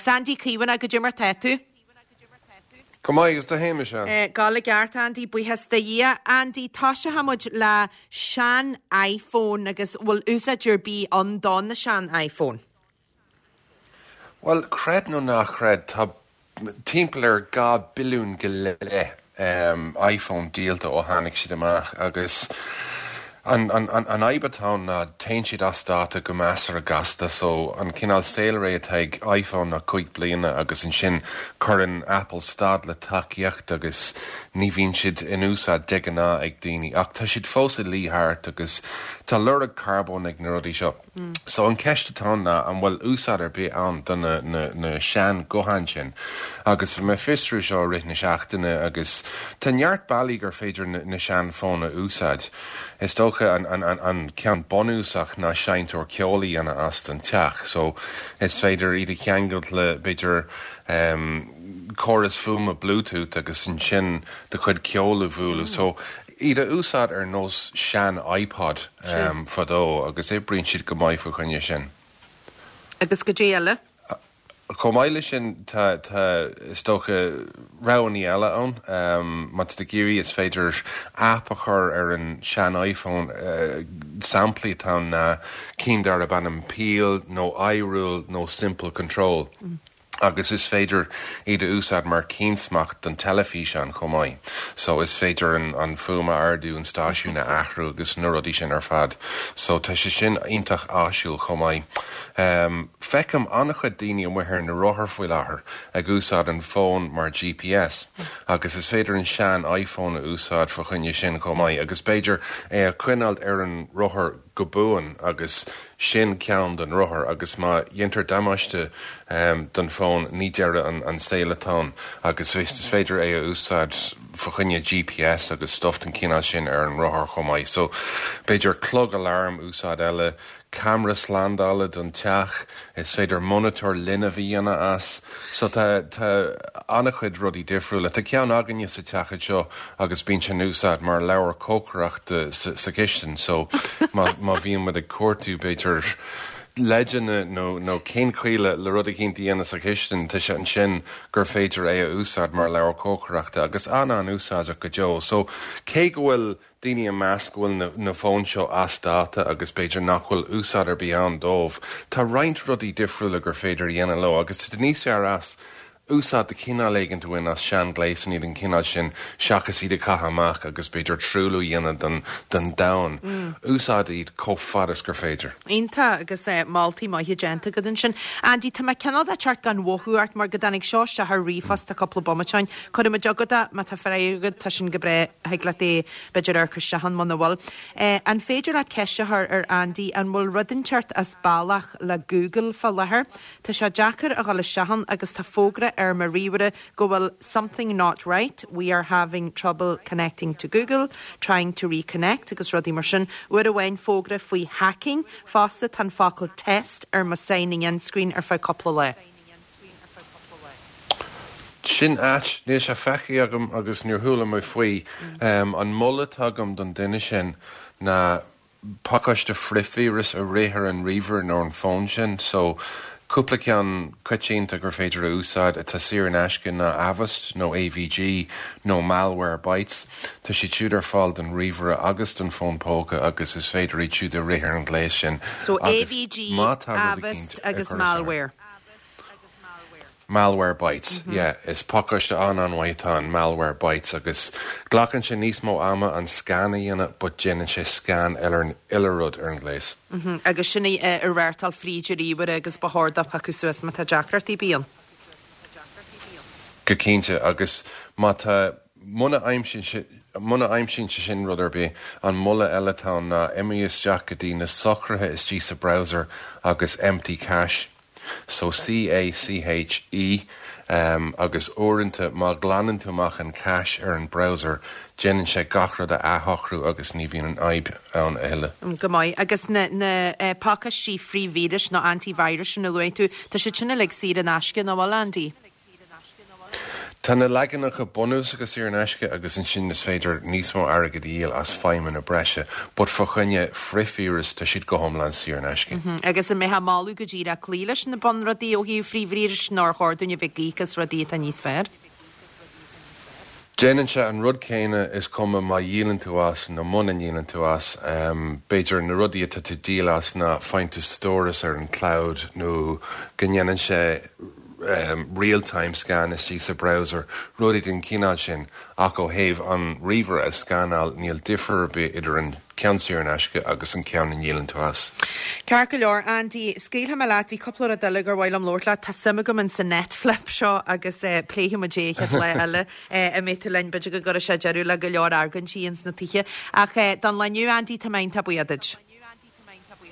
Sandy Cíwan a go Jimmer Tetu. Comáigus de héime se. Gala geart Andy buchas da dhé Andy tá se hamud le sean iPhone agus bhfuil úsáidir bí an don na sean iPhone. Well, cred no nach cred tá timpelir ga bilún go le iPhone díalta ó hánig siad amach agus an aibatán na tein siad astáta go measar a gasta so an cinál sailré teag iPhone na 5 bliana agus in sin churann Apple stad le takeíocht agus ní bhíonn siad in úsad deganá ag daoine ach tá siad fósa líthart agus tá lurag carbón ag na rudí seo. So an ceistetá na an bhfuil úsad ar bí an don na sean gohan sin agus me fistrú seo rith na seachtaine agus tá neart bailí gur féidir na sean fóna úsad. Is tócha an cean bonúsach na seintor ceolaí anna as an teach, so is féidir iad ceangalt le beidir chorus fuma Bluetooth agus in sin de chud ceola bhúla, so iad úsad ar nós sean iPod fadó agus é bríonn siad go maiid fa chunne sin. Agus go déala? Comáile sin tá istócha raní eile an, mat de géirí is féidir app a chur ar an sean iPhone samplaí tá na cíndar a banam peel, nó iRule, nó simple control. Agus is féidir iad úsad mar cínsmach don telefís an chomáid. So is féidir an fuma ardú an stáisiú na ahrú agus na rudí sin ar fad. So tá sé sin iontach áisiúil chomáid. Fecam annach chud daoine muthir na rothair foioi láthair ag úsad an fón mar GPS. Agus is féidir an sean iPhone a úsad fa chunne sin chomáid. Agus beidir é a cuinalt ar an rothair go buan agus sin ceann don rothair agus má dhéantar damáiste don fón ní deire an saolatán agus is féidir é a úsad fa chunne GPS agus stoft an cinál sin ar an rothair chomáid. So beidir clog alarm úsad eile camera slandála don teach, is féidir monitor linna bhíana as, so tá annach chud rudí difriúla. Tá ceann aganne sa teachad seo agus bíonn sin úsad mar leabhar cócracht sa gistin, so má bhíon mud ag cuairtú beidir legend no cén chuile le rud a cinnta dhéana sa gistin tá sé an sin gur féidir é a úsad mar leabhar cócraachta agus anna an úsáideach go deo. So cé go bhfuil daoine a measc bhfuil na fón seo as dáta agus beidir nach bhfuil úsad ar bíán dómh. Tá roinnt rudí difriúla gur féidir dhéana leo agus tá níos ar as úsad de cinál éigeanta bhain as sean gléisan iad an cinál sin seachas iad a cahamach agus beidir trúlú dhéana don dain. Úsad iad cófadas gur féidir. Ínta agus maltaí maithe genta go den sin. Andy, tá me cenál a teart gan bhthúart mar go danig seo se th rifast a coppla bomatein. Chud me jogada má tá feréigad tá sin go bre heagla é beidir ar chu sehan man bhil. An féidir a ceise ar Andy an bhfuil rudin teart as bailach le Google fa lethir. Tá se deachar a gáil sehan agus tá fógra ar maríomhre go bhfuil something not right. We are having trouble connecting to Google, trying to reconnect agus rudí mar sin. Uair a bhain fógra faoi hacking fásta tan fácail test ar ma signing in screen ar fá coppla le. Sin áit níos a fechaí agam agus níor thula mé faoi an mullet agam don duine sin na pácaiste frithvíras a réithir an river nó an fón sin, so cúpla ceann cuitínta gur féidir úsáid a tasír an eiscin na Avast nó AVG nó Malwarebytes. Tá si túd ar fáil den riomhre agus don fón póca agus is féidir í túd a réithir an gléis sin. So AVG, Avast agus Malware. Malwarebytes, yeah, is pácaiste anhaitán Malwarebytes agus ghlachann sin níos mó ama an scanna dhéana, but déanann sé scan ilerud ar an gléis. Agus sinna ar bhhartal fríidiríomhar agus bethorda pacu suas má tá deacratí bíal. Go cínte agus má tá muna aimsin sin rud ar bé an mulla eiletá na imias deachadí na socrathe is tí sa browser agus empty cache. So CACHE agus óirinta má glanann túach an cache ar an browser déanann sé gachrad a athochrú agus ní bhíonn an aib an eile. Go maiid agus na pácas sí fríomhvíris nó antivirus na luú tá sé sinna le siad an ascin nó bhil Andy. Tána leganach a bonús agus ar an eisce agus an sin is féidir níos mó agad díal as feimman a breise, bud fa chunne frifíras tá siad go homlan sí ar an eisce. Agus a mé ha máú go ddíra clíles na bon rodí ó híú fríomhríris ná háúne bheith gíchas rodí a níos fér. Déanann se an rud céine is cuma má díalann tú as nó muna díalann tú as, beidir na rudí atá tú díalas na fáinte stóras ar an cloud nó gannn sé real-time scan is tí sa browser, rudí den cínáid sin ach ó héamh an riomhar a scanál níl differ be idir an ceansaí ar an eisce agus an ceann in díalann tú as. Cear go leor, Andy, scéaltha me leat, bhí coppla a delegar bhil am lór le tá simime man sa Netflip seo agus pléthe mo déad le eile a métu lein beidir go go sé dearú le go leor argan síans na tuiche ach don leniu Andy tá main tá buiadid.